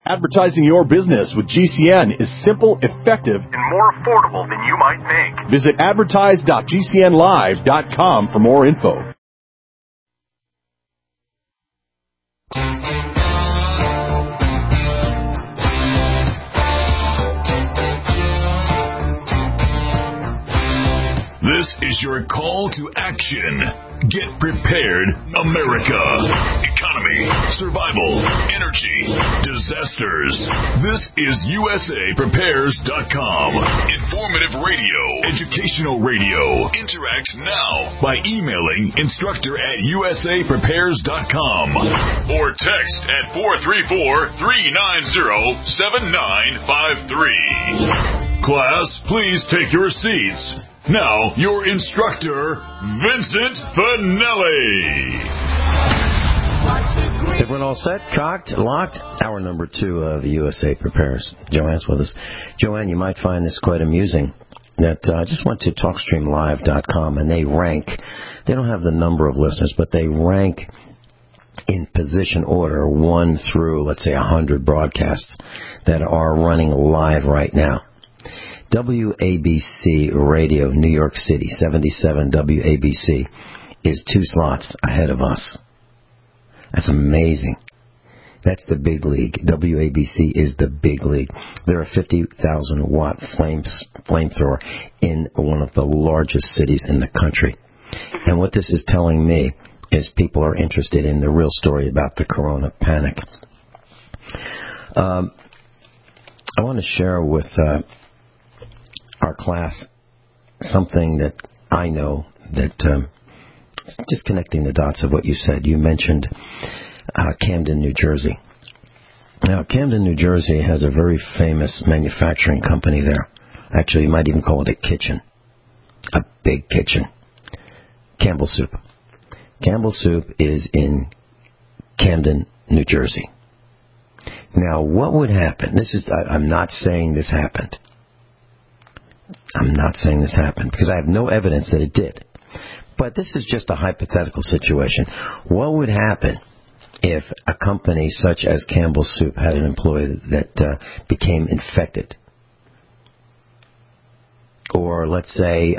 Advertising your business with GCN is simple, effective, and more affordable than you might think. Visit advertise.gcnlive.com for more info. This is your call to action. Get prepared, America. Economy, survival, energy, disasters. This is USAPrepares.com. Informative radio, educational radio. Interact now by emailing instructor@USAPrepares.com or text at 434-390-7953. Class, please take your seats. Now, your instructor, Vincent Finelli. Everyone all set? Cocked? Locked? Hour number 2 of USA Prepares. Joanne's with us. Joanne, you might find this quite amusing. That I just went to TalkStreamLive.com, and they don't have the number of listeners, but they rank in position order 1 through, let's say, 100 broadcasts that are running live right now. WABC Radio, New York City, 77 WABC, is 2 slots ahead of us. That's amazing. That's the big league. WABC is the big league. They're a 50,000-watt flamethrower in one of the largest cities in the country. And what this is telling me is people are interested in the real story about the corona panic. I want to share with our class something that I know that just connecting the dots of what you said. You mentioned Camden, New Jersey. Now, Camden, New Jersey has a very famous manufacturing company there. Actually, you might even call it a kitchen. A big kitchen. Campbell Soup. Campbell Soup is in Camden, New Jersey. Now, what would happen? I'm not saying this happened. I'm not saying this happened because I have no evidence that it did. But this is just a hypothetical situation. What would happen if a company such as Campbell Soup had an employee that became infected? Or let's say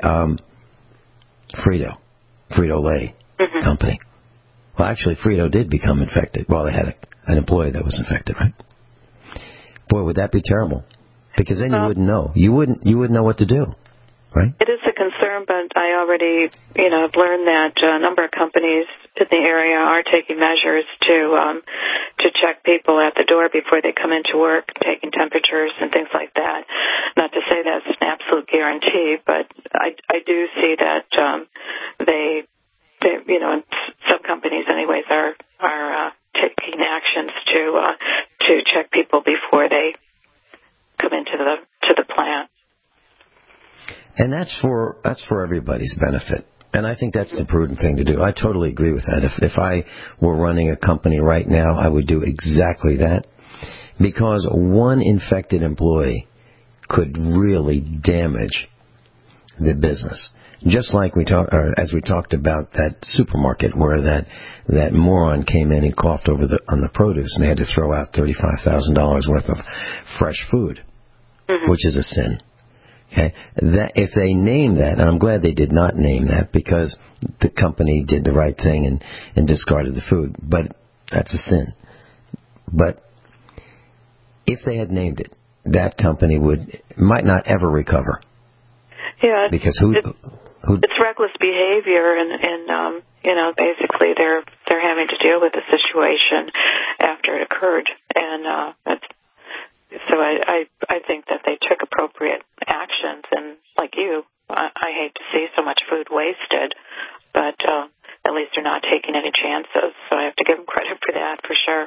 Frito-Lay company. Well, actually, Frito did become infected. Well, they had an employee that was infected, right? Boy, would that be terrible. Because then you wouldn't know. You wouldn't know what to do, right? It is a concern, but I already, have learned that a number of companies in the area are taking measures to check people at the door before they come into work, taking temperatures and things like that. Not to say that's an absolute guarantee, but I do see that they some companies, anyways, are taking actions to check people before they come into the plant. And that's for everybody's benefit. And I think that's the prudent thing to do. I totally agree with that. If I were running a company right now, I would do exactly that. Because one infected employee could really damage the business. Just like as we talked about that supermarket where that moron came in and coughed on the produce and they had to throw out $35,000 worth of fresh food, which is a sin. Okay, that if they name that, and I'm glad they did not name that because the company did the right thing and discarded the food, but that's a sin. But if they had named it, that company might not ever recover. Yeah, because it's reckless behavior, and basically they're having to deal with the situation after it occurred, and so I think that they took appropriate actions, and like you, I hate to see so much food wasted, but at least they're not taking any chances, so I have to give them credit for that, for sure.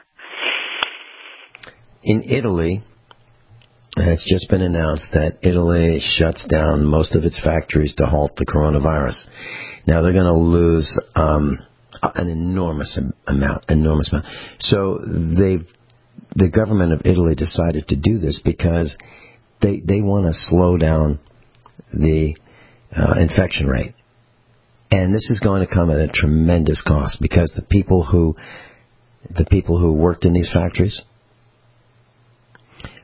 In Italy, it's just been announced that Italy shuts down most of its factories to halt the coronavirus. Now they're going to lose an enormous amount. So the government of Italy decided to do this because they want to slow down the infection rate. And this is going to come at a tremendous cost because the people who worked in these factories,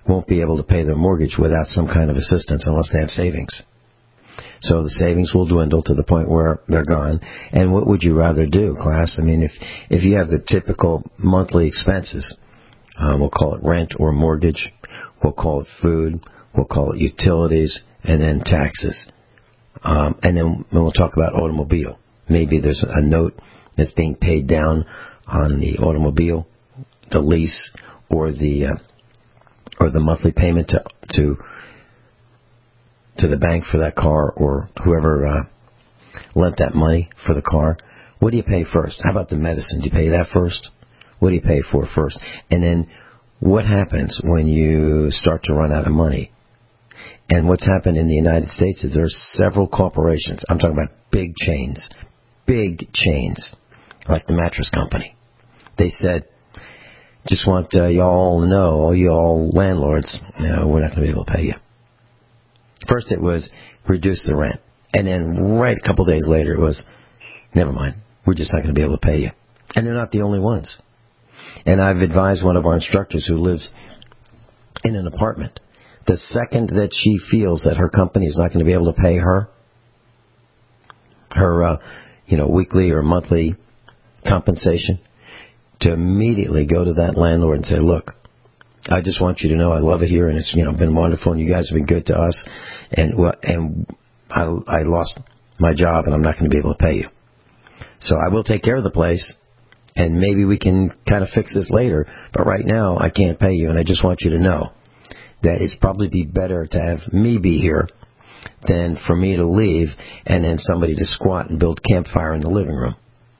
won't be able to pay their mortgage without some kind of assistance unless they have savings. So the savings will dwindle to the point where they're gone. And what would you rather do, class? I mean, if you have the typical monthly expenses, we'll call it rent or mortgage, we'll call it food, we'll call it utilities, and then taxes. And then we'll talk about automobile. Maybe there's a note that's being paid down on the automobile, the lease, or the monthly payment to the bank for that car, or whoever lent that money for the car. What do you pay first? How about the medicine? Do you pay that first? What do you pay for first? And then what happens when you start to run out of money? And what's happened in the United States is there's several corporations. I'm talking about big chains, like the mattress company. They said, just want y'all to know, all y'all landlords, no, we're not going to be able to pay you. First it was reduce the rent. And then right a couple days later it was, never mind, we're just not going to be able to pay you. And they're not the only ones. And I've advised one of our instructors who lives in an apartment, the second that she feels that her company is not going to be able to pay her weekly or monthly compensation, to immediately go to that landlord and say, look, I just want you to know I love it here, and it's been wonderful, and you guys have been good to us, and I lost my job, and I'm not going to be able to pay you. So I will take care of the place, and maybe we can kind of fix this later, but right now I can't pay you, and I just want you to know that it's probably be better to have me be here than for me to leave and then somebody to squat and build campfire in the living room.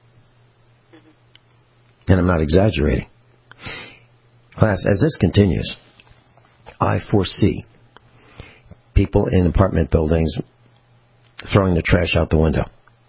And I'm not exaggerating. Class, as this continues, I foresee people in apartment buildings throwing the trash out the window.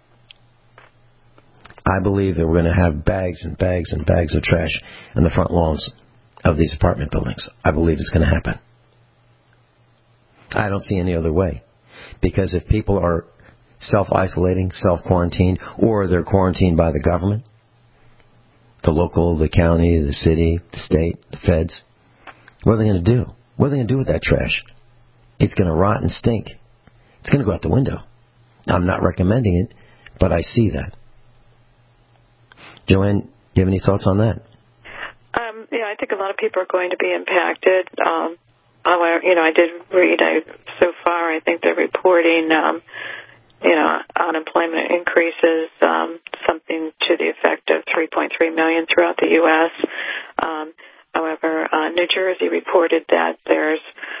I believe that we're going to have bags and bags and bags of trash in the front lawns of these apartment buildings. I believe it's going to happen. I don't see any other way. Because if people are self-isolating, self-quarantined, or they're quarantined by the government, the local, the county, the city, the state, the feds, what are they going to do? What are they going to do with that trash? It's going to rot and stink. It's going to go out the window. I'm not recommending it, but I see that. Joanne, do you have any thoughts on that? I think a lot of people are going to be impacted. However, I did read, so far I think they're reporting, unemployment increases, something to the effect of 3.3 million throughout the U.S. However, New Jersey reported that there's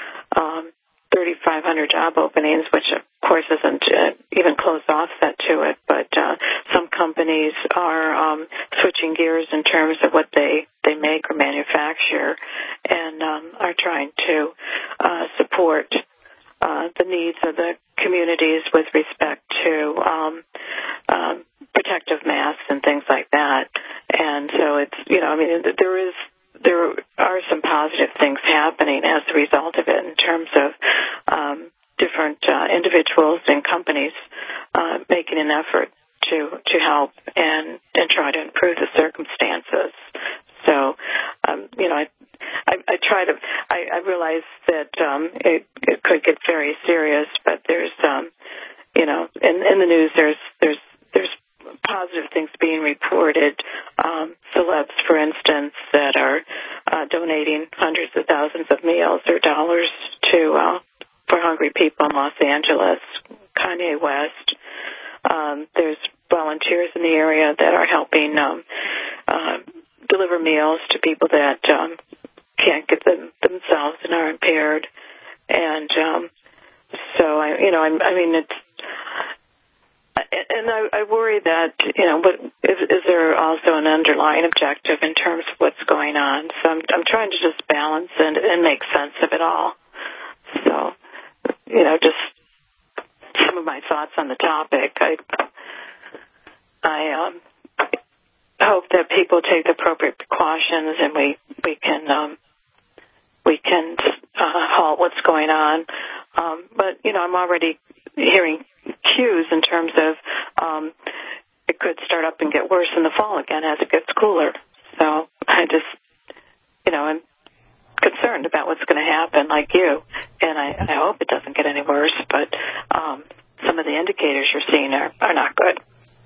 3,500 job openings, which of course isn't even close offset to it, but some companies are switching gears in terms of what they make or manufacture, and are trying to support the needs of the communities with respect to protective masks and things like that. And so it's, there are some positive things happening as a result of it in terms of different individuals and companies making an effort to help and try to improve the circumstances. So, I realize that it could get very serious, but there's, in the news there's positive things being reported. Celebs, for instance, that are donating hundreds of thousands of meals or dollars for hungry people in Los Angeles. Kanye West. There's volunteers in the area that are helping deliver meals to people that can't get them themselves and are impaired. And so I worry that, but is there also an underlying objective in terms of what's going on? So I'm trying to just balance and make sense of it all. So, just some of my thoughts on the topic. I hope that people take the appropriate precautions and we can halt what's going on. But I'm already hearing cues in terms of it could start up and get worse in the fall again as it gets cooler. So I just, concerned about what's going to happen, like you. And I hope it doesn't get any worse, but some of the indicators you're seeing are not good.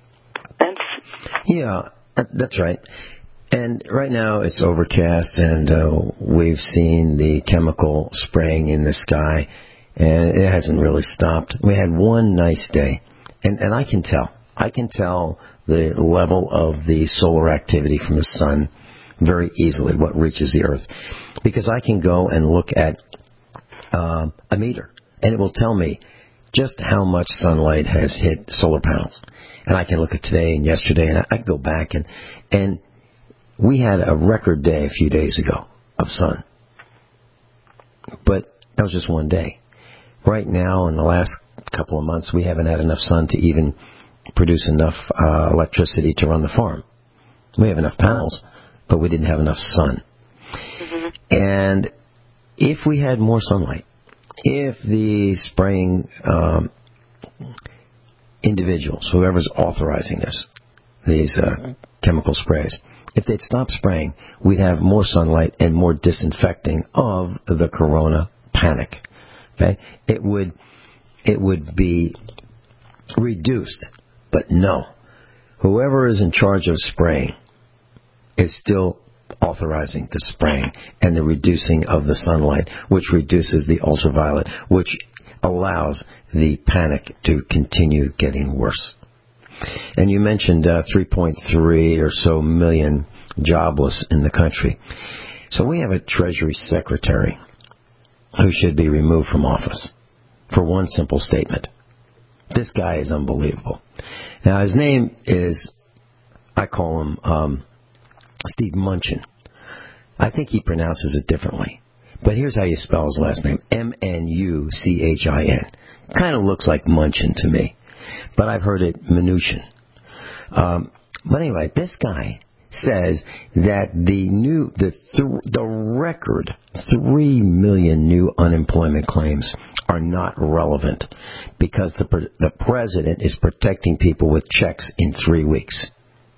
Yeah, that's right. And right now it's overcast, and we've seen the chemical spraying in the sky, and it hasn't really stopped. We had one nice day, and I can tell the level of the solar activity from the sun very easily, what reaches the earth, because I can go and look at a meter, and it will tell me just how much sunlight has hit solar panels. And I can look at today and yesterday, and I can go back, and we had a record day a few days ago of sun. But that was just one day. Right now, in the last couple of months, we haven't had enough sun to even produce enough electricity to run the farm. We have enough panels, but we didn't have enough sun. Mm-hmm. And if we had more sunlight, if the spraying individuals, whoever's authorizing these chemical sprays, if they'd stop spraying, we'd have more sunlight and more disinfecting of the corona panic. Okay? It would be reduced, but no. Whoever is in charge of spraying is still authorizing the spraying and the reducing of the sunlight, which reduces the ultraviolet, which allows the panic to continue getting worse. And you mentioned 3.3 or so million jobless in the country. So we have a Treasury Secretary who should be removed from office for one simple statement. This guy is unbelievable. Now, his name is, I call him Steve Mnuchin. I think he pronounces it differently. But here's how you spell his last name. Mnuchin. Kind of looks like Munchin to me. But I've heard it Mnuchin. But anyway, this guy says that the record 3 million new unemployment claims are not relevant because the president is protecting people with checks in 3 weeks.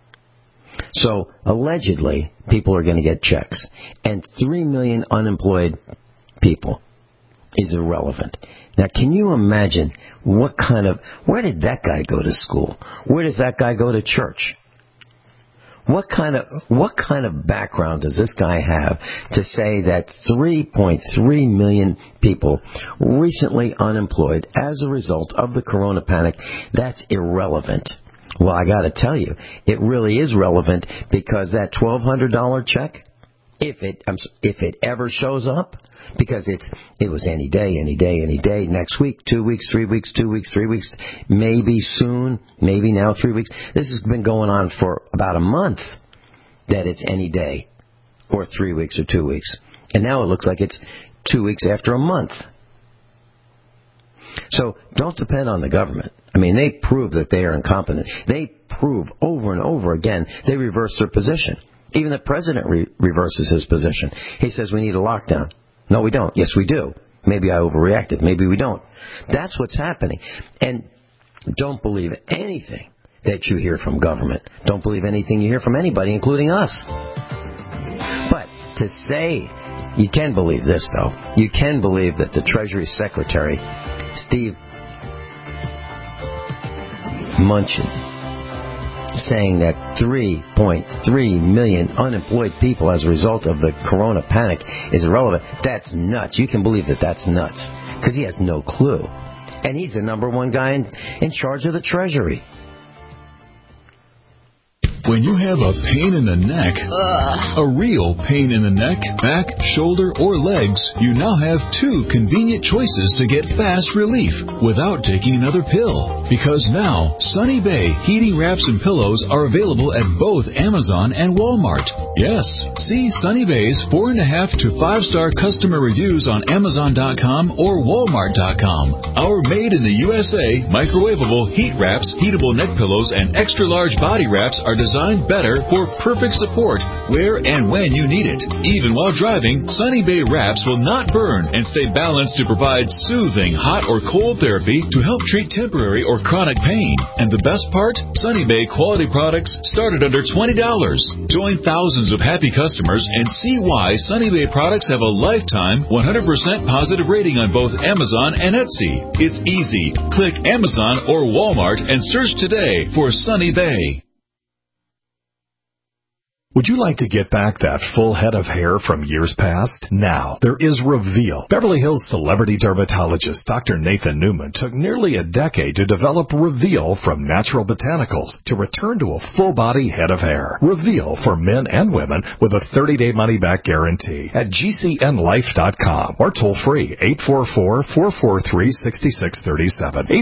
So, allegedly, people are going to get checks. And 3 million unemployed people is irrelevant. Now, can you imagine where did that guy go to school? Where does that guy go to church? What kind of background does this guy have to say that 3.3 million people recently unemployed as a result of the corona panic, that's irrelevant? Well, I got to tell you, it really is relevant because that $1,200 check, if it ever shows up, because it was any day, next week, 2 weeks, 3 weeks, 2 weeks, 3 weeks, maybe soon, maybe now 3 weeks. This has been going on for about a month that it's any day or 3 weeks or 2 weeks. And now it looks like it's 2 weeks after a month. So don't depend on the government. I mean, they prove that they are incompetent. They prove over and over again they reverse their position. Even the president reverses his position. He says we need a lockdown. No, we don't. Yes, we do. Maybe I overreacted. Maybe we don't. That's what's happening. And don't believe anything that you hear from government. Don't believe anything you hear from anybody, including us. But to say, you can believe this, though. You can believe that the Treasury Secretary, Steve Mnuchin, saying that 3.3 million unemployed people as a result of the corona panic is irrelevant. That's nuts. You can believe that that's nuts because he has no clue. And he's the number one guy in charge of the Treasury. When you have a pain in the neck, a real pain in the neck, back, shoulder, or legs, you now have 2 convenient choices to get fast relief without taking another pill. Because now, Sunny Bay heating wraps and pillows are available at both Amazon and Walmart. Yes, see Sunny Bay's 4.5 to 5-star customer reviews on Amazon.com or Walmart.com. Our made in the USA microwavable heat wraps, heatable neck pillows, and extra large body wraps are designed designed better for perfect support where and when you need it. Even while driving, Sunny Bay wraps will not burn and stay balanced to provide soothing hot or cold therapy to help treat temporary or chronic pain. And the best part? Sunny Bay quality products start at under $20. Join thousands of happy customers and see why Sunny Bay products have a lifetime 100% positive rating on both Amazon and Etsy. It's easy. Click Amazon or Walmart and search today for Sunny Bay. Would you like to get back that full head of hair from years past? Now, there is Reveal. Beverly Hills celebrity dermatologist Dr. Nathan Newman took nearly a decade to develop Reveal from natural botanicals to return to a full-body head of hair. Reveal for men and women with a 30-day money-back guarantee at GCNlife.com or toll-free 844-443-6637.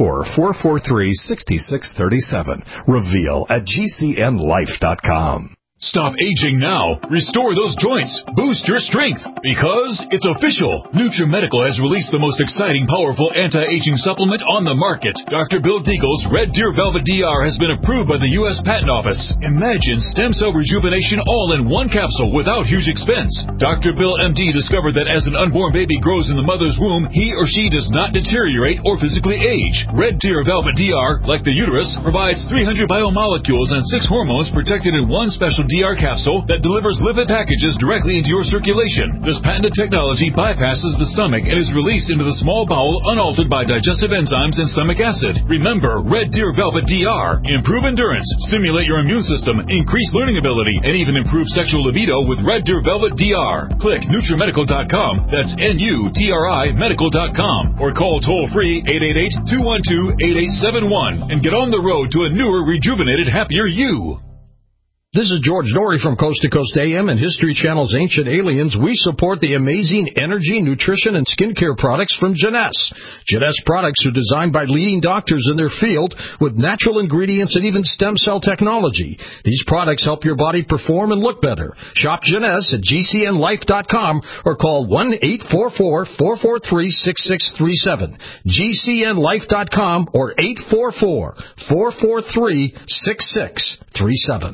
844-443-6637. Reveal at GCNlife.com. Stop aging now. Restore those joints. Boost your strength. Because it's official. NutriMedical has released the most exciting, powerful anti-aging supplement on the market. Dr. Bill Deagle's Red Deer Velvet DR has been approved by the U.S. Patent Office. Imagine stem cell rejuvenation all in one capsule without huge expense. Dr. Bill MD discovered that as an unborn baby grows in the mother's womb, he or she does not deteriorate or physically age. Red Deer Velvet DR, like the uterus, provides 300 biomolecules and 6 hormones protected in one special DR capsule that delivers lipid packages directly into your circulation. This patented technology bypasses the stomach and is released into the small bowel unaltered by digestive enzymes and stomach acid. Remember, Red Deer Velvet DR. Improve endurance, stimulate your immune system, increase learning ability, and even improve sexual libido with Red Deer Velvet DR. Click NutriMedical.com, that's NUTRI Medical.com, or call toll-free 888-212-8871 and get on the road to a newer, rejuvenated, happier you. This is George Norrie from Coast to Coast AM and History Channel's Ancient Aliens. We support the amazing energy, nutrition, and skincare products from Jeunesse. Jeunesse products are designed by leading doctors in their field with natural ingredients and even stem cell technology. These products help your body perform and look better. Shop Jeunesse at GCNlife.com or call 1-844-443-6637. GCNlife.com or 844-443-6637.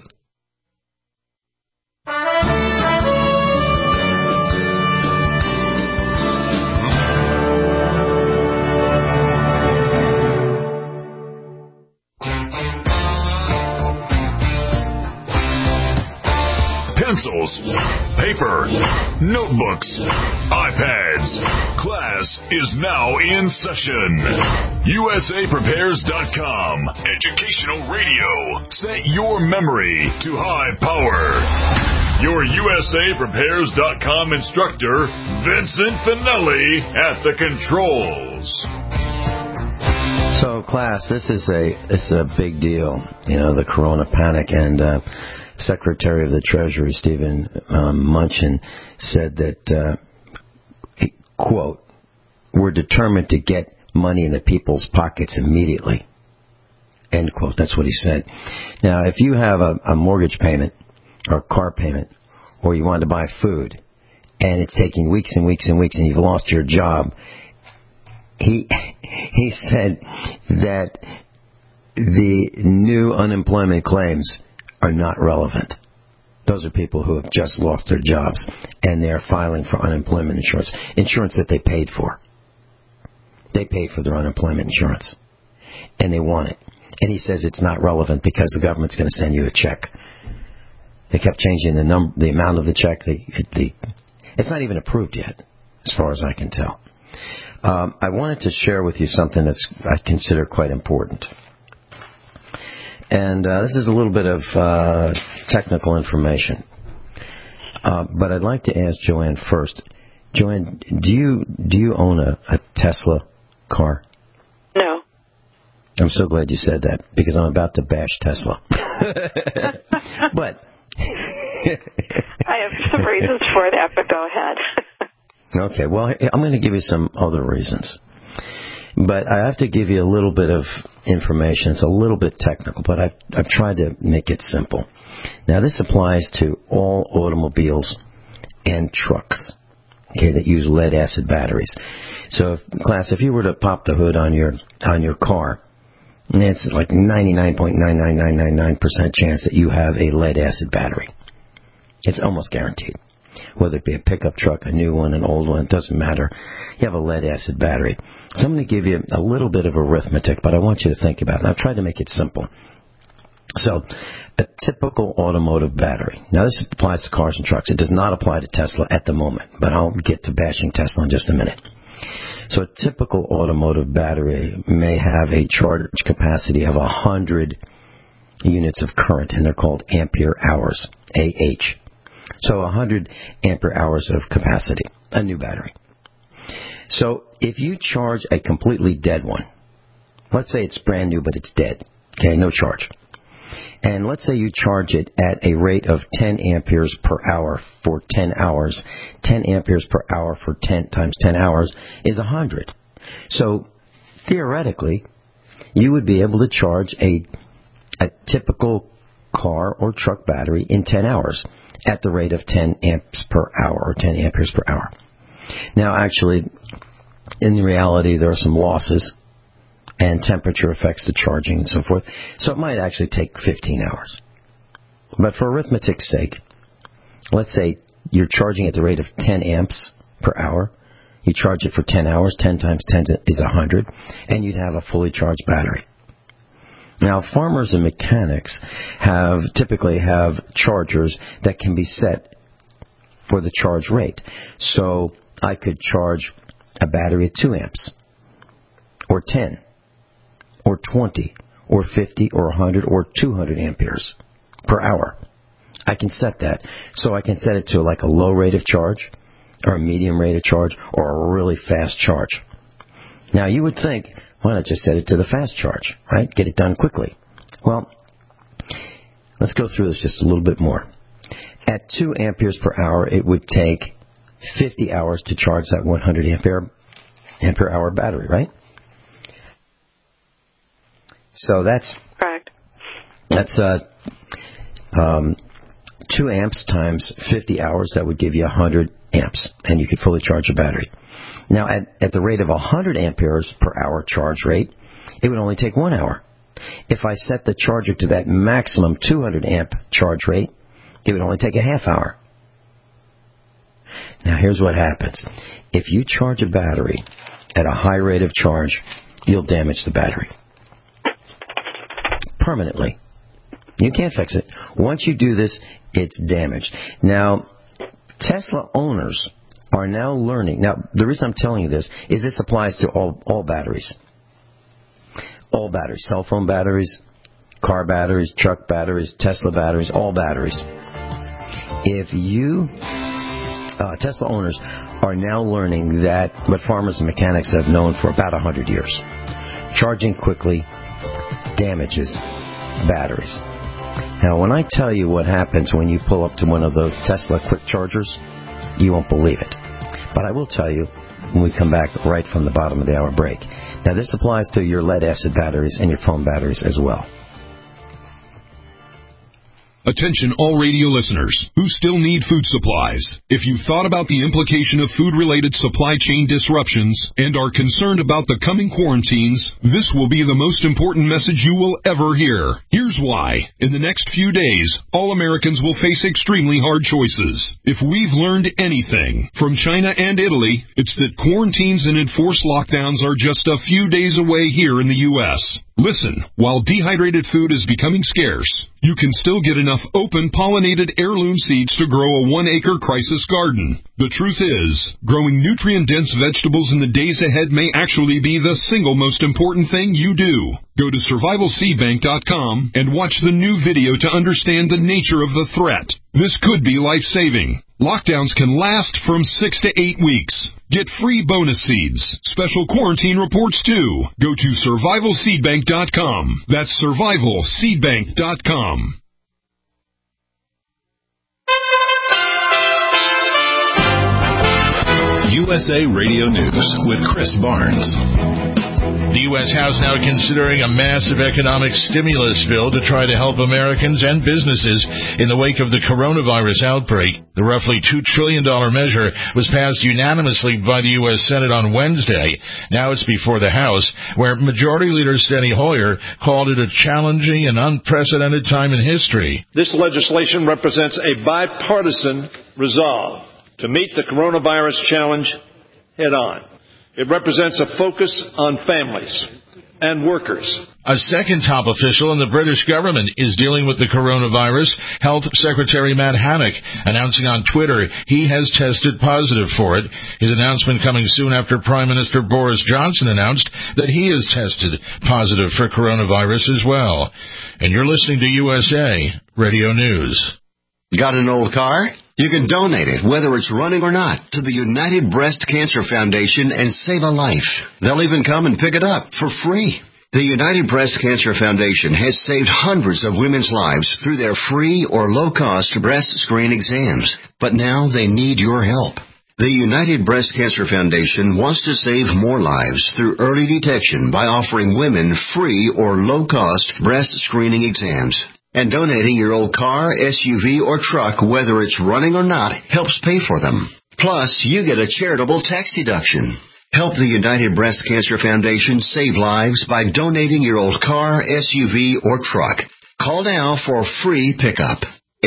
Pencils, paper, notebooks, iPads. Class is now in session. USAPrepares.com. Educational radio. Set your memory to high power. Your USAPrepares.com instructor, Vincent Finelli, at the controls. So, class, this is a big deal, the corona panic, and Secretary of the Treasury, Stephen Mnuchin, said that, quote, "We're determined to get money into people's pockets immediately," end quote. That's what he said. Now, if you have a mortgage payment or a car payment, or you want to buy food, and it's taking weeks and weeks and weeks, and you've lost your job, he said that the new unemployment claims are not relevant. Those are people who have just lost their jobs, and they're filing for unemployment insurance that they paid for. They paid for their unemployment insurance, and they want it. And he says it's not relevant because the government's going to send you a check. They kept changing the amount of the check. It's not even approved yet, as far as I can tell. I wanted to share with you something that I consider quite important. And this is a little bit of technical information. But I'd like to ask Joanne first. Joanne, do you own a Tesla car? No. I'm so glad you said that, because I'm about to bash Tesla. But I have some reasons for that, but go ahead. Okay, well, I'm going to give you some other reasons. But I have to give you a little bit of information. It's a little bit technical, but I've tried to make it simple. Now, this applies to all automobiles and trucks, okay, that use lead-acid batteries. So, class, if you were to pop the hood on your car, And it's like 99.99999% chance that you have a lead-acid battery. It's almost guaranteed. Whether it be a pickup truck, a new one, an old one, it doesn't matter. You have a lead-acid battery. So I'm going to give you a little bit of arithmetic, but I want you to think about it. I've tried to make it simple. So, a typical automotive battery. Now, this applies to cars and trucks. It does not apply to Tesla at the moment, but I'll get to bashing Tesla in just a minute. So, a typical automotive battery may have a charge capacity of 100 units of current, and they're called ampere hours, AH. So 100 ampere hours of capacity, a new battery. So if you charge a completely dead one, let's say it's brand new but it's dead, okay, no charge. And let's say you charge it at a rate of 10 amperes per hour for 10 hours. 10 amperes per hour for 10 times 10 hours is 100. So theoretically, you would be able to charge a typical car or truck battery in 10 hours. At the rate of 10 amps per hour, or 10 amperes per hour. Now, actually, in reality, there are some losses, and temperature affects the charging and so forth, so it might actually take 15 hours. But for arithmetic's sake, let's say you're charging at the rate of 10 amps per hour. You charge it for 10 hours. 10 times 10 is 100, and you'd have a fully charged battery. Now, farmers and mechanics typically have chargers that can be set for the charge rate. So I could charge a battery at 2 amps, or 10, or 20, or 50, or 100, or 200 amperes per hour. I can set that. So I can set it to like a low rate of charge, or a medium rate of charge, or a really fast charge. Now, you would think, why not just set it to the fast charge, right? Get it done quickly. Well, let's go through this just a little bit more. At 2 amperes per hour, it would take 50 hours to charge that 100 ampere hour battery, right? So that's correct. That's 2 amps times 50 hours. That would give you 100 amps, and you could fully charge your battery. Now, at the rate of 100 amperes per hour charge rate, it would only take 1 hour. If I set the charger to that maximum 200 amp charge rate, it would only take a half hour. Now, here's what happens. If you charge a battery at a high rate of charge, you'll damage the battery permanently. You can't fix it. Once you do this, it's damaged. Now, Tesla owners are now learning. Now, the reason I'm telling you this is this applies to all batteries. All batteries. Cell phone batteries, car batteries, truck batteries, Tesla batteries, all batteries. If you, Tesla owners are now learning that what farmers and mechanics have known for about 100 years. Charging quickly damages batteries. Now, when I tell you what happens when you pull up to one of those Tesla quick chargers, you won't believe it. But I will tell you when we come back right from the bottom of the hour break. Now, this applies to your lead-acid batteries and your phone batteries as well. Attention all radio listeners who still need food supplies. If you've thought about the implication of food-related supply chain disruptions and are concerned about the coming quarantines, this will be the most important message you will ever hear. Here's why. In the next few days, all Americans will face extremely hard choices. If we've learned anything from China and Italy, it's that quarantines and enforced lockdowns are just a few days away here in the U.S. Listen, while dehydrated food is becoming scarce, you can still get enough open pollinated heirloom seeds to grow a 1-acre crisis garden. The truth is, growing nutrient-dense vegetables in the days ahead may actually be the single most important thing you do. Go to survivalseedbank.com and watch the new video to understand the nature of the threat. This could be life-saving. Lockdowns can last from 6 to 8 weeks. Get free bonus seeds, special quarantine reports too. Go to survivalseedbank.com. That's survivalseedbank.com. USA Radio News with Chris Barnes. The U.S. House now considering a massive economic stimulus bill to try to help Americans and businesses in the wake of the coronavirus outbreak. The roughly $2 trillion measure was passed unanimously by the U.S. Senate on Wednesday. Now it's before the House, where Majority Leader Steny Hoyer called it a challenging and unprecedented time in history. This legislation represents a bipartisan resolve to meet the coronavirus challenge head-on. It represents a focus on families and workers. A second top official in the British government is dealing with the coronavirus. Health Secretary Matt Hancock announcing on Twitter he has tested positive for it. His announcement coming soon after Prime Minister Boris Johnson announced that he has tested positive for coronavirus as well. And you're listening to USA Radio News. Got an old car? You can donate it, whether it's running or not, to the United Breast Cancer Foundation and save a life. They'll even come and pick it up for free. The United Breast Cancer Foundation has saved hundreds of women's lives through their free or low-cost breast screen exams. But now they need your help. The United Breast Cancer Foundation wants to save more lives through early detection by offering women free or low-cost breast screening exams. And donating your old car, SUV, or truck, whether it's running or not, helps pay for them. Plus, you get a charitable tax deduction. Help the United Breast Cancer Foundation save lives by donating your old car, SUV, or truck. Call now for free pickup.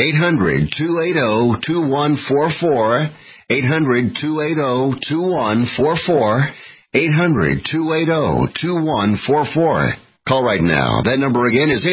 800-280-2144. 800-280-2144. 800-280-2144. Call right now. That number again is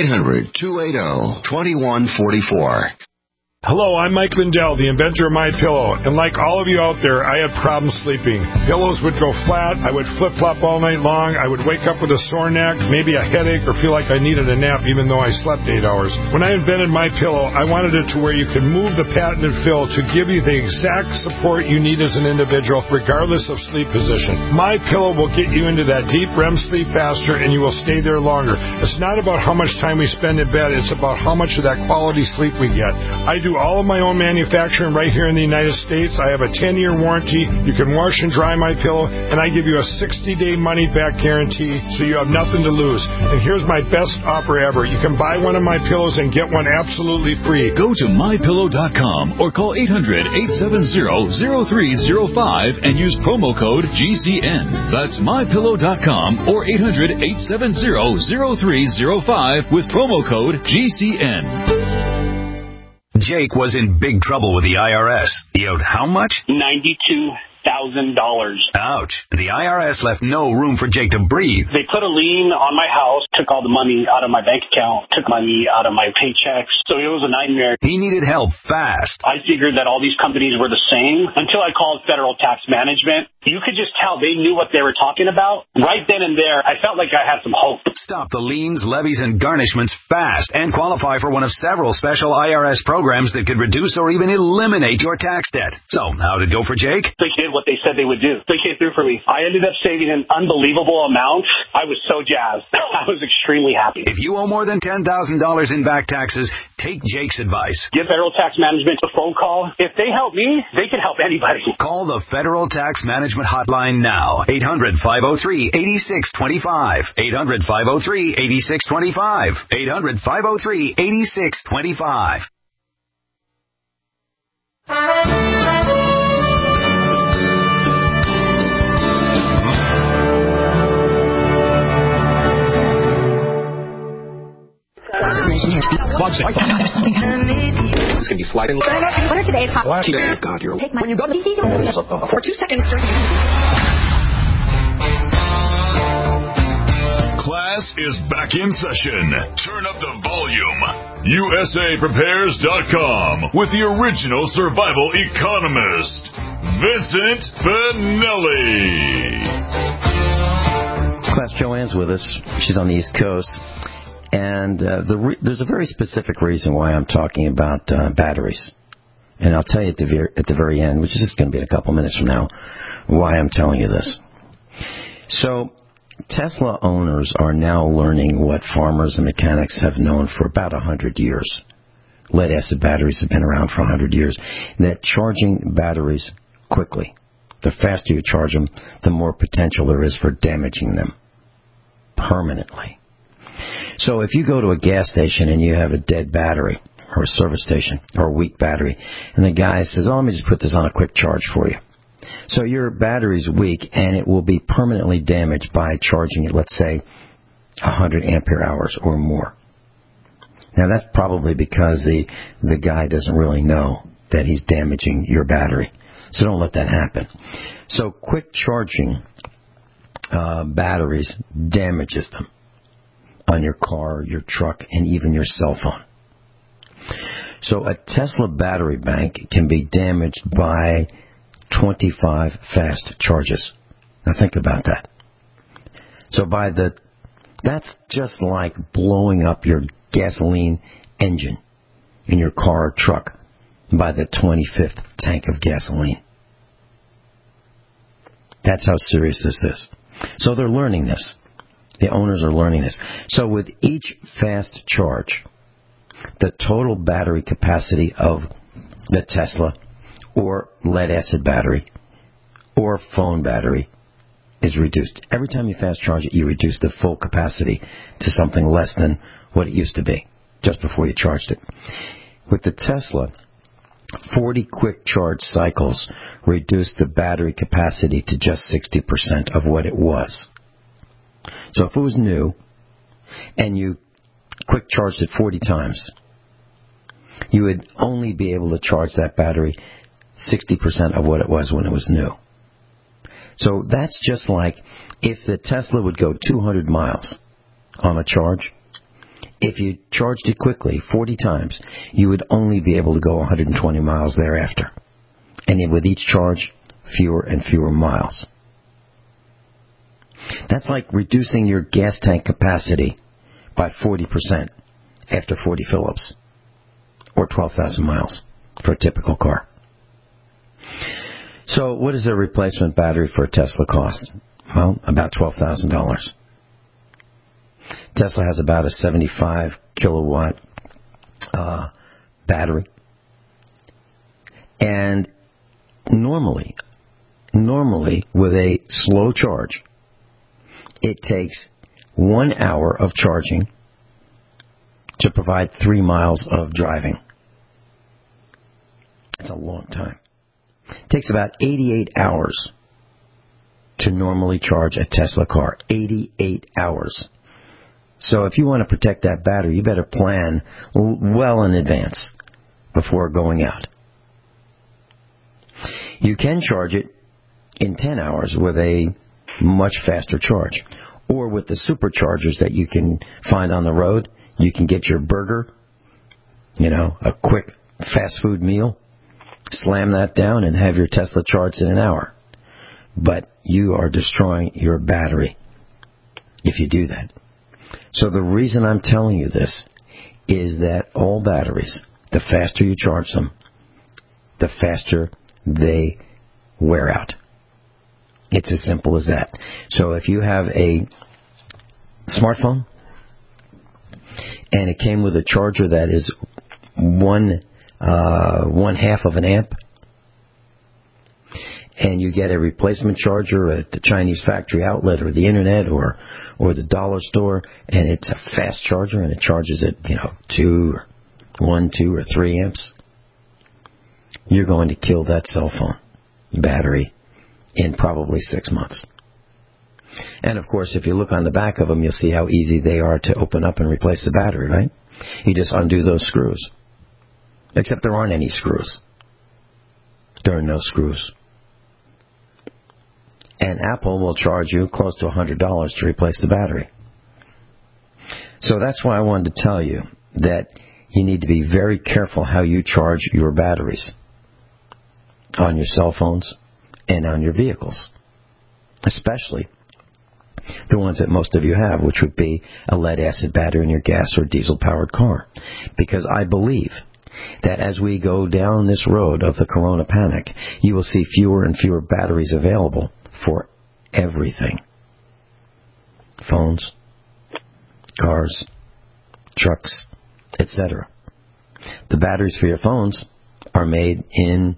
800-280-2144. Hello, I'm Mike Lindell, the inventor of MyPillow, and like all of you out there, I had problems sleeping. Pillows would go flat, I would flip-flop all night long, I would wake up with a sore neck, maybe a headache, or feel like I needed a nap even though I slept 8 hours. When I invented MyPillow, I wanted it to where you could move the patented fill to give you the exact support you need as an individual, regardless of sleep position. MyPillow will get you into that deep REM sleep faster, and you will stay there longer. It's not about how much time we spend in bed, it's about how much of that quality sleep we get. I do all of my own manufacturing right here in the United States. I have a 10-year warranty. You can wash and dry MyPillow, and I give you a 60-day money-back guarantee, so you have nothing to lose. And here's my best offer ever. You can buy one of my pillows and get one absolutely free. Go to MyPillow.com or call 800-870-0305 and use promo code GCN. That's MyPillow.com or 800-870-0305 with promo code GCN. Jake was in big trouble with the IRS. He owed how much? $92,000. Ouch. The IRS left no room for Jake to breathe. They put a lien on my house, took all the money out of my bank account, took money out of my paychecks. So it was a nightmare. He needed help fast. I figured that all these companies were the same until I called Federal Tax Management. You could just tell they knew what they were talking about. Right then and there, I felt like I had some hope. Stop the liens, levies, and garnishments fast and qualify for one of several special IRS programs that could reduce or even eliminate your tax debt. So, how'd it go for Jake? They did what they said they would do. They came through for me. I ended up saving an unbelievable amount. I was so jazzed. I was extremely happy. If you owe more than $10,000 in back taxes, take Jake's advice. Give Federal Tax Management a phone call. If they help me, they can help anybody. Call the Federal Tax Management hotline now. 800-503-8625. 800-503-8625. 800-503-8625. It's going to be sliding. What are today's hot? God, you're take my, when you go to the for 2 seconds. Class is back in session. Turn up the volume. USAPrepares.com with the original survival economist, Vincent Finelli. Class Joanne's with us. She's on the East Coast. And there's a very specific reason why I'm talking about batteries. And I'll tell you at the very end, which is just going to be in a couple minutes from now, why I'm telling you this. So Tesla owners are now learning what farmers and mechanics have known for about 100 years. Lead-acid batteries have been around for 100 years. That charging batteries quickly, the faster you charge them, the more potential there is for damaging them. permanently. So if you go to a gas station and you have a dead battery, or a service station, or a weak battery, and the guy says, let me just put this on a quick charge for you. So your battery's weak, and it will be permanently damaged by charging it, let's say, 100 ampere hours or more. Now, that's probably because the guy doesn't really know that he's damaging your battery. So don't let that happen. So quick charging batteries damages them on your car, your truck, and even your cell phone. So a Tesla battery bank can be damaged by 25 fast charges. Now think about that. So that's just like blowing up your gasoline engine in your car or truck by the 25th tank of gasoline. That's how serious this is. So they're learning this. The owners are learning this. So with each fast charge, the total battery capacity of the Tesla or lead-acid battery or phone battery is reduced. Every time you fast charge it, you reduce the full capacity to something less than what it used to be just before you charged it. With the Tesla, 40 quick charge cycles reduce the battery capacity to just 60% of what it was. So if it was new and you quick charged it 40 times, you would only be able to charge that battery 60% of what it was when it was new. So that's just like if the Tesla would go 200 miles on a charge, if you charged it quickly 40 times, you would only be able to go 120 miles thereafter. And with each charge, fewer and fewer miles. That's like reducing your gas tank capacity by 40% after 40 fill-ups, or 12,000 miles for a typical car. So what does a replacement battery for a Tesla cost? Well, about $12,000. Tesla has about a 75 kilowatt battery. And normally with a slow charge, it takes 1 hour of charging to provide 3 miles of driving. That's a long time. It takes about 88 hours to normally charge a Tesla car. 88 hours. So if you want to protect that battery, you better plan well in advance before going out. You can charge it in 10 hours with a much faster charge. Or with the superchargers that you can find on the road, you can get your burger, a quick fast food meal, slam that down and have your Tesla charged in an hour. But you are destroying your battery if you do that. So the reason I'm telling you this is that all batteries, the faster you charge them, the faster they wear out. It's as simple as that. So if you have a smartphone and it came with a charger that is one half of an amp, and you get a replacement charger at the Chinese factory outlet or the internet or the dollar store, and it's a fast charger and it charges at 2 or 3 amps, you're going to kill that cell phone battery in probably 6 months. And of course, if you look on the back of them, you'll see how easy they are to open up and replace the battery, right? You just undo those screws. Except there aren't any screws. There are no screws. And Apple will charge you close to $100 to replace the battery. So that's why I wanted to tell you that you need to be very careful how you charge your batteries on your cell phones and on your vehicles, especially the ones that most of you have, which would be a lead-acid battery in your gas or diesel-powered car. Because I believe that as we go down this road of the corona panic, you will see fewer and fewer batteries available for everything. Phones, cars, trucks, etc. The batteries for your phones are made in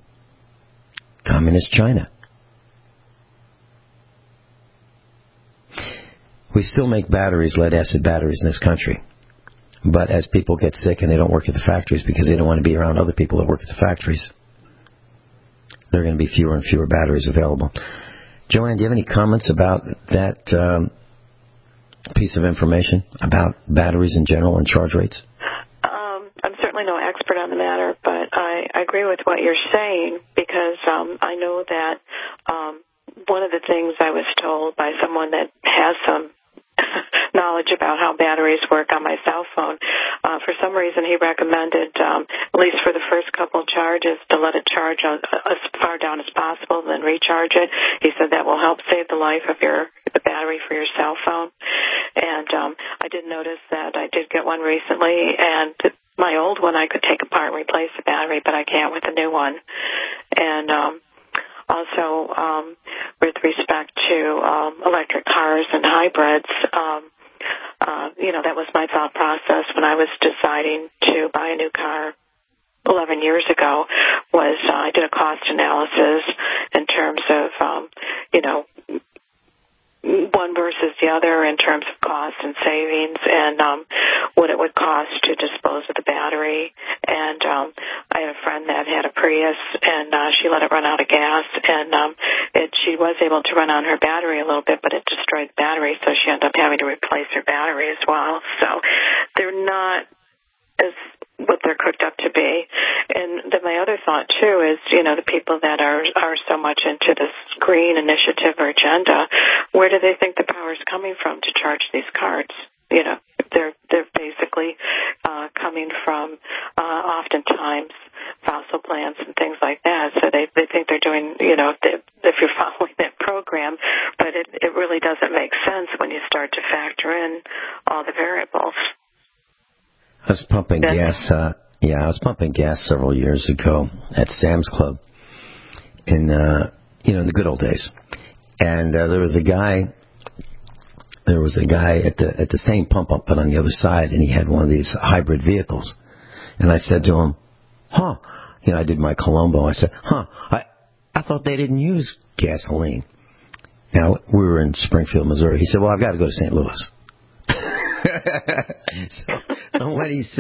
communist China. We still make batteries, lead-acid batteries in this country. But as people get sick and they don't work at the factories because they don't want to be around other people that work at the factories, there are going to be fewer and fewer batteries available. Joanne, do you have any comments about that piece of information about batteries in general and charge rates? I'm certainly no expert on the matter, but I agree with what you're saying because I know that one of the things I was told by someone that has some knowledge about how batteries work on my cell phone. For some reason, he recommended, at least for the first couple charges, to let it charge as far down as possible, then recharge it. He said that will help save the life of the battery for your cell phone. And I did notice that I did get one recently, and my old one I could take apart and replace the battery, but I can't with the new one. And also, with respect to electric cars and hybrids, that was my thought process when I was deciding to buy a new car 11 years ago, was I did a cost analysis in terms of, one versus the other in terms of cost and savings and what it would cost to dispose of the battery. And I had a friend that had a Prius, and she let it run out of gas, and she was able to run on her battery a little bit, but it destroyed the battery, so she ended up having to replace her battery as well. So they're not as what they're cooked up to be. And then my other thought, too, is, the people that are so much into this green initiative or agenda, where do they think the power is coming from to charge these cards? They're basically coming from oftentimes fossil plants and things like that. So they think they're doing, if you're following that program, but it really doesn't make sense when you start to factor in all the variables. I was pumping gas. I was pumping gas several years ago at Sam's Club in the good old days, and there was a guy at the same pump up, but on the other side, and he had one of these hybrid vehicles, and I said to him, I did my Colombo. I said, I thought they didn't use gasoline. Now we were in Springfield, Missouri. He said, well, I've got to go to St. Louis. So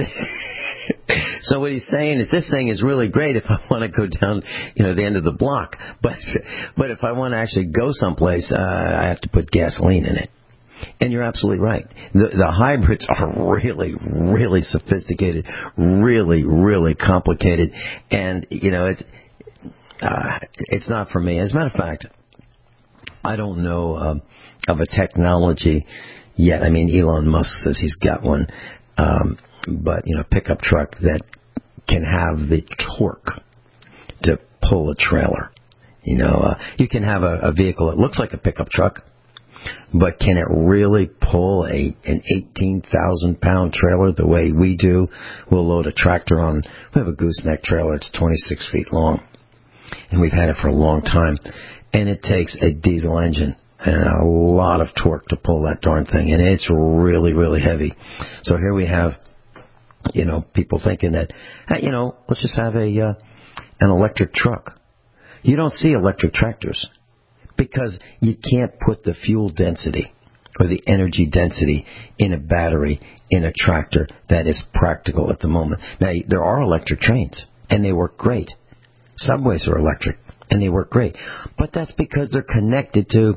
what he's saying is, this thing is really great if I want to go down, the end of the block. But if I want to actually go someplace, I have to put gasoline in it. And you're absolutely right. The hybrids are really, really sophisticated, really, really complicated, and it's not for me. As a matter of fact, I don't know of a technology yet. I mean, Elon Musk says he's got one, but pickup truck that can have the torque to pull a trailer. You can have a vehicle that looks like a pickup truck, but can it really pull an 18,000-pound trailer the way we do? We'll load a tractor on. We have a gooseneck trailer. It's 26 feet long, and we've had it for a long time. And it takes a diesel engine and a lot of torque to pull that darn thing, and it's really, really heavy. So here we have, people thinking that, hey, let's just have an electric truck. You don't see electric tractors because you can't put the fuel density or the energy density in a battery in a tractor that is practical at the moment. Now, there are electric trains, and they work great. Subways are electric, and they work great. But that's because they're connected to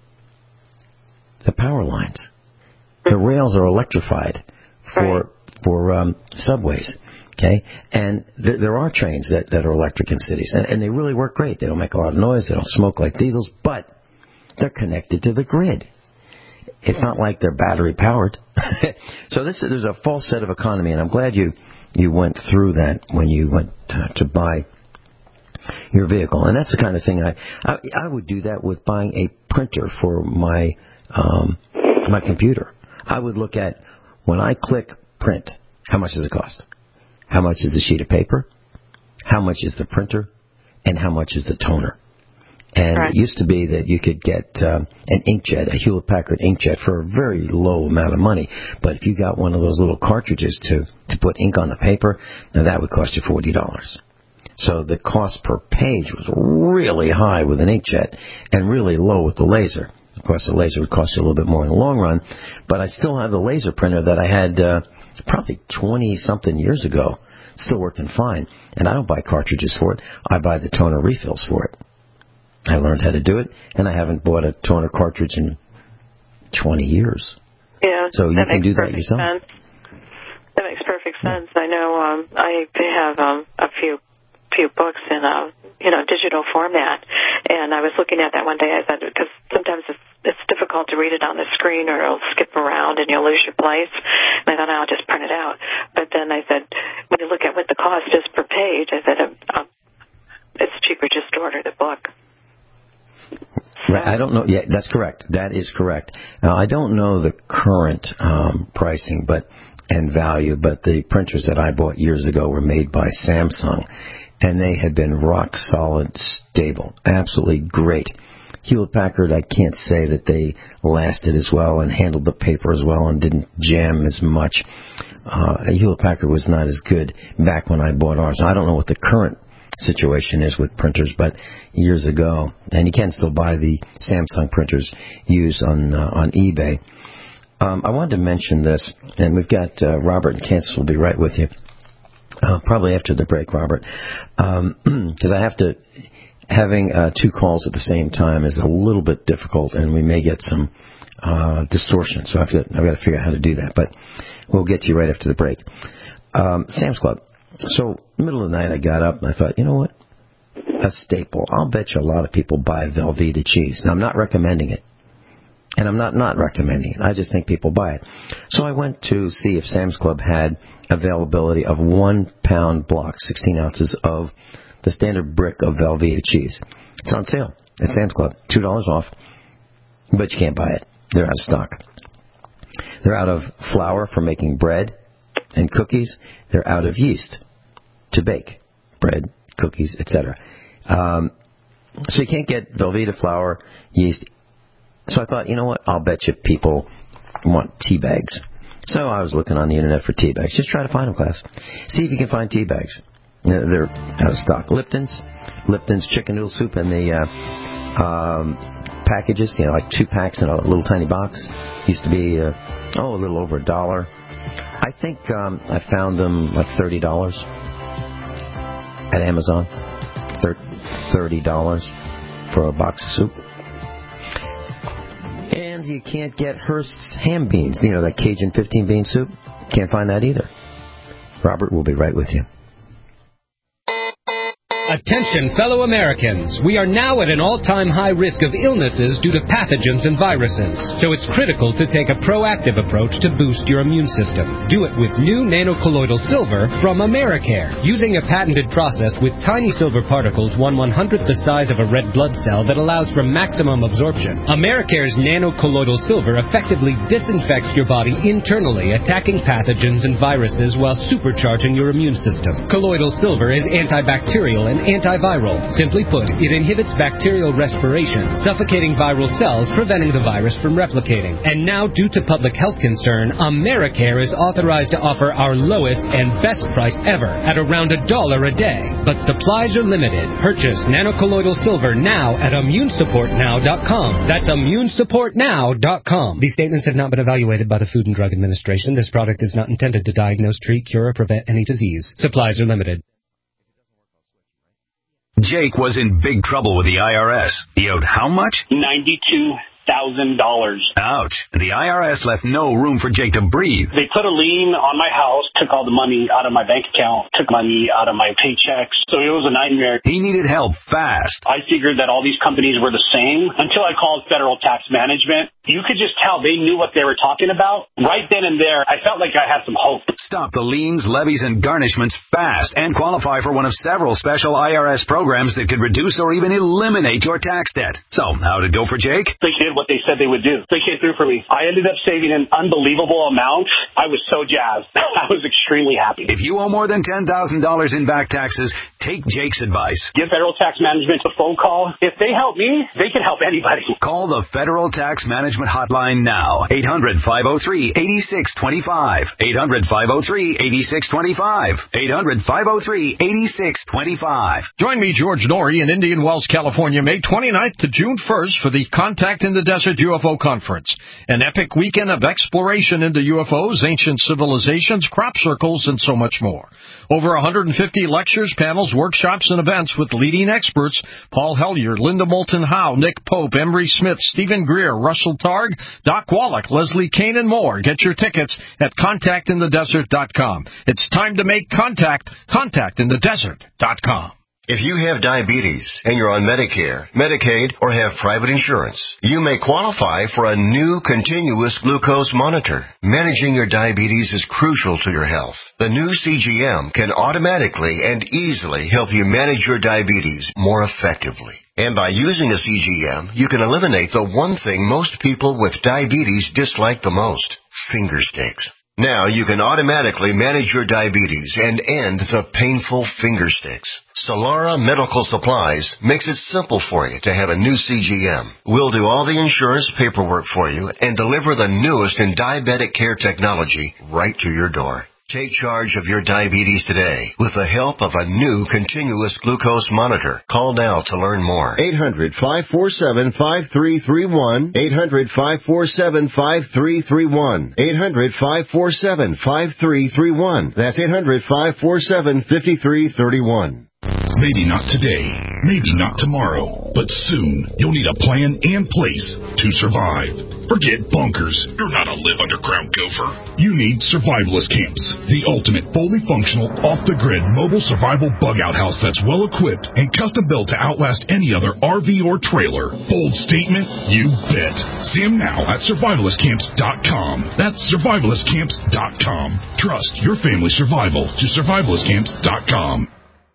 the power lines. The rails are electrified for subways, okay? And there are trains that are electric in cities, and they really work great. They don't make a lot of noise. They don't smoke like diesels, but they're connected to the grid. It's not like they're battery powered. So there's a false set of economy, and I'm glad you went through that when you went to buy your vehicle. And that's the kind of thing I would do that with buying a printer for my computer. I would look at, when I click print, how much does it cost? How much is the sheet of paper? How much is the printer? And how much is the toner? And It used to be that you could get an inkjet, a Hewlett-Packard inkjet, for a very low amount of money. But if you got one of those little cartridges to put ink on the paper, now that would cost you $40. So the cost per page was really high with an inkjet and really low with the laser. Of course, the laser would cost you a little bit more in the long run, but I still have the laser printer that I had probably 20-something years ago. Still working fine. And I don't buy cartridges for it. I buy the toner refills for it. I learned how to do it, and I haven't bought a toner cartridge in 20 years. Yeah, so you can do that yourself. Sense. That makes perfect sense. I know I have a few books in digital format, and I was looking at that one day. I thought, because sometimes it's difficult to read it on the screen, or it'll skip around and you'll lose your place. And I thought, I'll just print it out. But then I said, when you look at what the cost is per page, I said it's cheaper just to order the book. Right, I don't know. Yeah, that's correct. That is correct. Now, I don't know the current pricing and value, but the printers that I bought years ago were made by Samsung, and they had been rock solid, stable, absolutely great. Hewlett-Packard, I can't say that they lasted as well and handled the paper as well and didn't jam as much. Hewlett-Packard was not as good back when I bought ours. I don't know what the current situation is with printers, but years ago, and you can still buy the Samsung printers used on eBay. I wanted to mention this, and we've got Robert in Kansas will be right with you, probably after the break, Robert, because I have to. Having two calls at the same time is a little bit difficult, and we may get some distortion. So I've got to figure out how to do that. But we'll get to you right after the break. Sam's Club. So middle of the night, I got up and I thought, you know what? A staple. I'll bet you a lot of people buy Velveeta cheese. Now, I'm not recommending it, and I'm not recommending it. I just think people buy it. So I went to see if Sam's Club had availability of 1 pound block, 16 ounces of the standard brick of Velveeta cheese. It's on sale at Sam's Club. $2 off, but you can't buy it. They're out of stock. They're out of flour for making bread and cookies. They're out of yeast to bake bread, cookies, etc. So you can't get Velveeta flour, yeast. So I thought, you know what? I'll bet you people want tea bags. So I was looking on the internet for tea bags. Just try to find them, class. See if you can find tea bags. They're out of stock. Lipton's chicken noodle soup in the packages, like 2 packs in a little tiny box. Used to be a little over $1. I think I found them like $30 at Amazon. $30 for a box of soup. And you can't get Hearst's ham beans, that Cajun 15-bean soup. Can't find that either. Robert will be right with you. Attention, fellow Americans. We are now at an all-time high risk of illnesses due to pathogens and viruses. So it's critical to take a proactive approach to boost your immune system. Do it with new nanocolloidal silver from Americare. Using a patented process with tiny silver particles 1/100th the size of a red blood cell that allows for maximum absorption, Americare's nanocolloidal silver effectively disinfects your body internally, attacking pathogens and viruses while supercharging your immune system. Colloidal silver is antibacterial and antiviral. Simply put, it inhibits bacterial respiration, suffocating viral cells, preventing the virus from replicating. And now, due to public health concern, Americare is authorized to offer our lowest and best price ever at around $1 a day. But supplies are limited. Purchase nanocolloidal silver now at immunesupportnow.com. That's immunesupportnow.com. These statements have not been evaluated by the Food and Drug Administration. This product is not intended to diagnose, treat, cure, or prevent any disease. Supplies are limited. Jake was in big trouble with the IRS. He owed how much? $92,000. Ouch. And the IRS left no room for Jake to breathe. They put a lien on my house, took all the money out of my bank account, took money out of my paychecks. So it was a nightmare. He needed help fast. I figured that all these companies were the same until I called Federal Tax Management. You could just tell they knew what they were talking about. Right then and there, I felt like I had some hope. Stop the liens, levies, and garnishments fast and qualify for one of several special IRS programs that could reduce or even eliminate your tax debt. So, how'd it go for Jake? They did what they said they would do. They came through for me. I ended up saving an unbelievable amount. I was so jazzed. I was extremely happy. If you owe more than $10,000 in back taxes, take Jake's advice. Give Federal Tax Management a phone call. If they help me, they can help anybody. Call the Federal Tax Management hotline now. 800-503-8625. 800-503-8625. 800-503-8625. Join me, George Norrie, in Indian Wells, California, May 29th to June 1st for the Contact in the Desert UFO Conference, an epic weekend of exploration into UFOs, ancient civilizations, crop circles, and so much more. Over 150 lectures, panels, workshops, and events with leading experts: Paul Hellyer, Linda Moulton Howe, Nick Pope, Emery Smith, Stephen Greer, Russell Targ, Doc Wallach, Leslie Kane, and more. Get your tickets at contactinthedesert.com. It's time to make contact. Contactinthedesert.com. If you have diabetes and you're on Medicare, Medicaid, or have private insurance, you may qualify for a new continuous glucose monitor. Managing your diabetes is crucial to your health. The new CGM can automatically and easily help you manage your diabetes more effectively. And by using a CGM, you can eliminate the one thing most people with diabetes dislike the most: finger sticks. Now you can automatically manage your diabetes and end the painful finger sticks. Solara Medical Supplies makes it simple for you to have a new CGM. We'll do all the insurance paperwork for you and deliver the newest in diabetic care technology right to your door. Take charge of your diabetes today with the help of a new continuous glucose monitor. Call now to learn more. 800-547-5331. 800-547-5331. 800-547-5331. That's 800-547-5331. Maybe not today, maybe not tomorrow, but soon you'll need a plan and place to survive. Forget bunkers. You're not a live underground gopher. You need Survivalist Camps, the ultimate fully functional, off-the-grid mobile survival bug-out house that's well-equipped and custom-built to outlast any other RV or trailer. Bold statement? You bet. See them now at survivalistcamps.com. That's survivalistcamps.com. Trust your family's survival to survivalistcamps.com.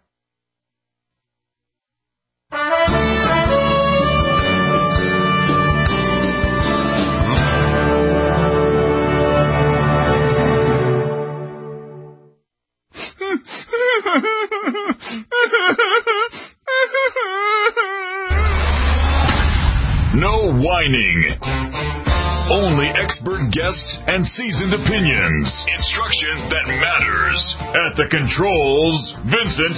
No whining. Only expert guests and seasoned opinions. Instruction that matters. At the controls, Vincent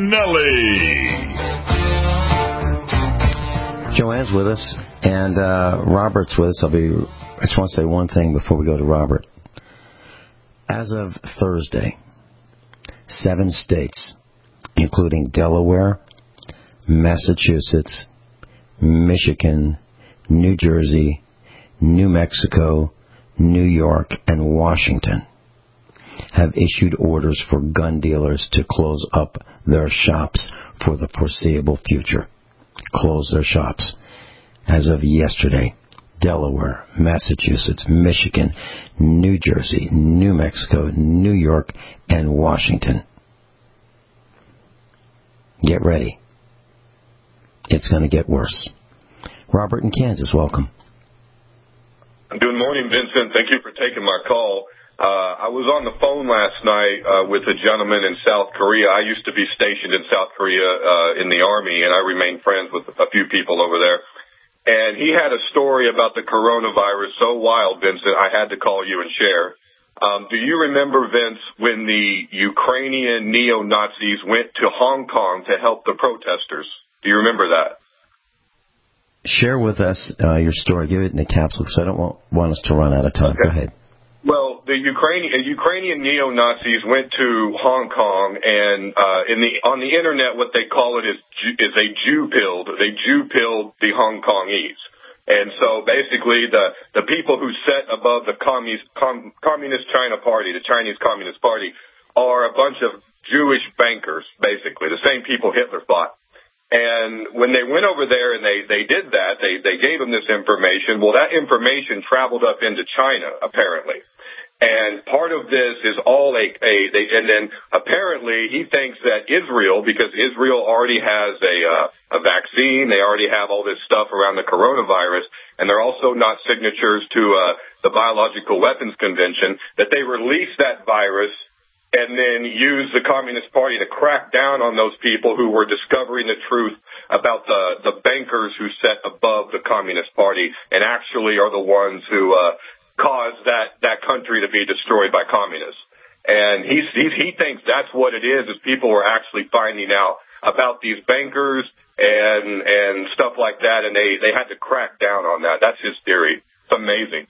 Finelli. Joanne's with us, and Robert's with us. I just want to say one thing before we go to Robert. As of Thursday, 7 states, including Delaware, Massachusetts, Michigan, New Jersey, New Mexico, New York, and Washington, have issued orders for gun dealers to close up their shops for the foreseeable future. Close their shops. As of yesterday, Delaware, Massachusetts, Michigan, New Jersey, New Mexico, New York, and Washington. Get ready. It's going to get worse. Robert in Kansas, welcome. Good morning, Vincent. Thank you for taking my call. I was on the phone last night with a gentleman in South Korea. I used to be stationed in South Korea in the Army, and I remain friends with a few people over there. And he had a story about the coronavirus so wild, Vincent, I had to call you and share. Do you remember, Vince, when the Ukrainian neo-Nazis went to Hong Kong to help the protesters? Do you remember that? Share with us your story. Give it in a capsule because I don't want us to run out of time. Okay. Go ahead. Well, the Ukrainian neo-Nazis went to Hong Kong, and on the internet, what they call it is a Jew-pilled. They Jew-pilled the Hong Kongese. And so basically the people who sit above the Communist China Party, the Chinese Communist Party, are a bunch of Jewish bankers, basically, the same people Hitler fought. And when they went over there and they did that, they gave them this information. Well, that information traveled up into China, apparently. And part of this is all and then apparently he thinks that Israel, because Israel already has a vaccine, they already have all this stuff around the coronavirus, and they're also not signatures to the Biological Weapons Convention, that they release that virus and then use the Communist Party to crack down on those people who were discovering the truth about the bankers who sit above the Communist Party and actually are the ones who caused that country to be destroyed by communists. And he thinks that's what it is people are actually finding out about these bankers and stuff like that, and they had to crack down on that. That's his theory. It's amazing.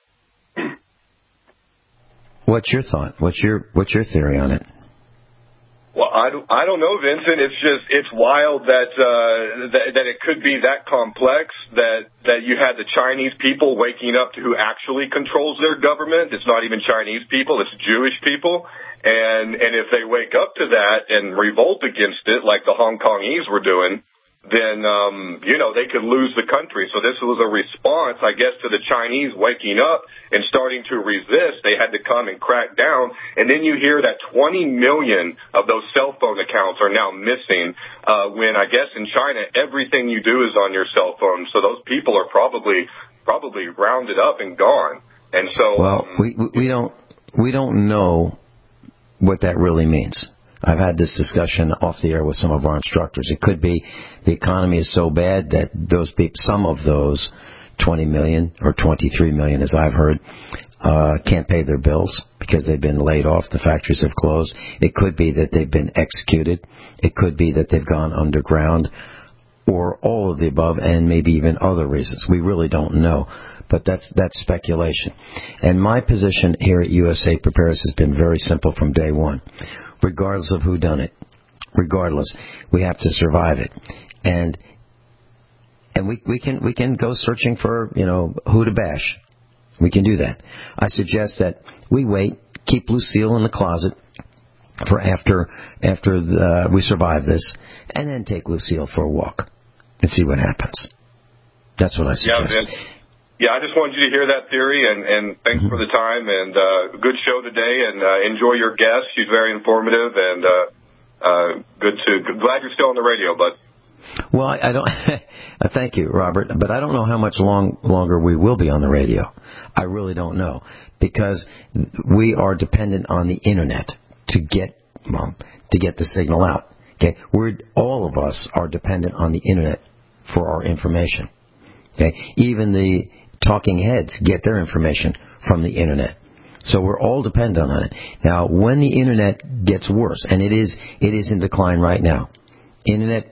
What's your thought? What's your theory on it? Well, I don't know, Vincent. It's wild that it could be that complex, that you had the Chinese people waking up to who actually controls their government. It's not even Chinese people, it's Jewish people. And if they wake up to that and revolt against it like the Hong Kongese were doing, then, they could lose the country. So this was a response, I guess, to the Chinese waking up and starting to resist. They had to come and crack down. And then you hear that 20 million of those cell phone accounts are now missing, when I guess in China, everything you do is on your cell phone. So those people are probably rounded up and gone. And so, well, we don't know what that really means. I've had this discussion off the air with some of our instructors. It could be the economy is so bad that those people, some of those 20 million or 23 million, as I've heard, can't pay their bills because they've been laid off. The factories have closed. It could be that they've been executed. It could be that they've gone underground, or all of the above, and maybe even other reasons. We really don't know. But that's speculation. And my position here at USA Prepares has been very simple from day one. Regardless of who done it, we have to survive it, and we can go searching for who to bash. We can do that. I suggest that we wait, keep Lucille in the closet for after we survive this, and then take Lucille for a walk and see what happens. That's what I suggest. Yeah, I just wanted you to hear that theory, and thanks for the time, and good show today, and enjoy your guest. She's very informative, and glad you're still on the radio, bud. Well, I don't. Thank you, Robert, but I don't know how much longer we will be on the radio. I really don't know, because we are dependent on the internet to get the signal out. Okay, all of us are dependent on the internet for our information. Okay, even the talking heads get their information from the internet. So we're all dependent on it. Now, when the internet gets worse, and it is in decline right now, the internet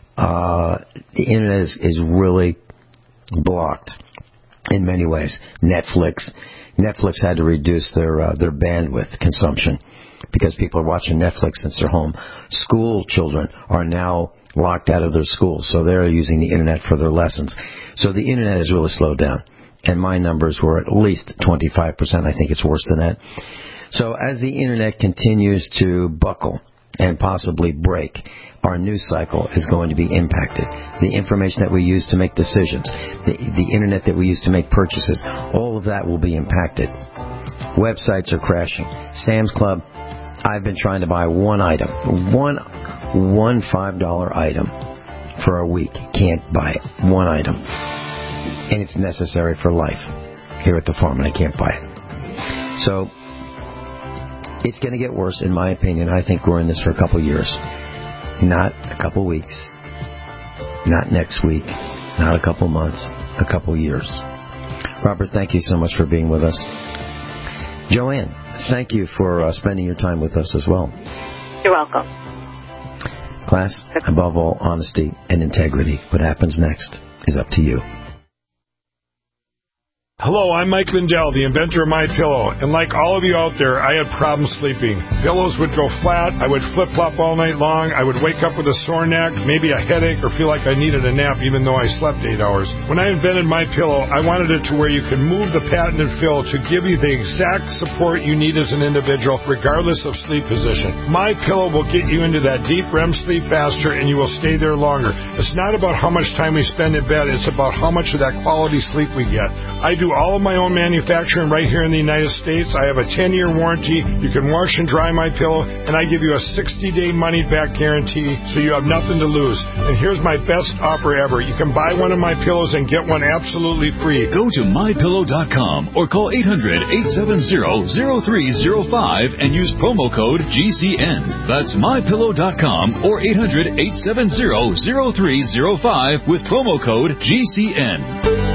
is really blocked in many ways. Netflix had to reduce their bandwidth consumption because people are watching Netflix since they're home. School children are now locked out of their schools, so they're using the internet for their lessons. So the internet has really slowed down, and my numbers were at least 25%. I think it's worse than that. So as the internet continues to buckle and possibly break, our news cycle is going to be impacted. The information that we use to make decisions, the internet that we use to make purchases, all of that will be impacted. Websites are crashing. Sam's Club, I've been trying to buy one item, one $5 item for a week. Can't buy it. One item. And it's necessary for life here at the farm, and I can't buy it. So it's going to get worse, in my opinion. I think we're in this for a couple years. Not a couple weeks. Not next week. Not a couple months. A couple years. Robert, thank you so much for being with us. Joanne, thank you for spending your time with us as well. You're welcome. Class, above all, honesty and integrity. What happens next is up to you. Hello, I'm Mike Lindell, the inventor of MyPillow, and like all of you out there, I had problems sleeping. Pillows would go flat, I would flip-flop all night long, I would wake up with a sore neck, maybe a headache, or feel like I needed a nap even though I slept 8 hours. When I invented MyPillow, I wanted it to where you could move the patented fill to give you the exact support you need as an individual, regardless of sleep position. MyPillow will get you into that deep REM sleep faster, and you will stay there longer. It's not about how much time we spend in bed, it's about how much of that quality sleep we get. I do all of my own manufacturing right here in the United States. I have a 10-year warranty. You can wash and dry my pillow, and I give you a 60-day money-back guarantee, so you have nothing to lose. And here's my best offer ever. You can buy one of my pillows and get one absolutely free. Go to MyPillow.com or call 800-870-0305 and use promo code GCN. That's MyPillow.com or 800-870-0305 with promo code GCN.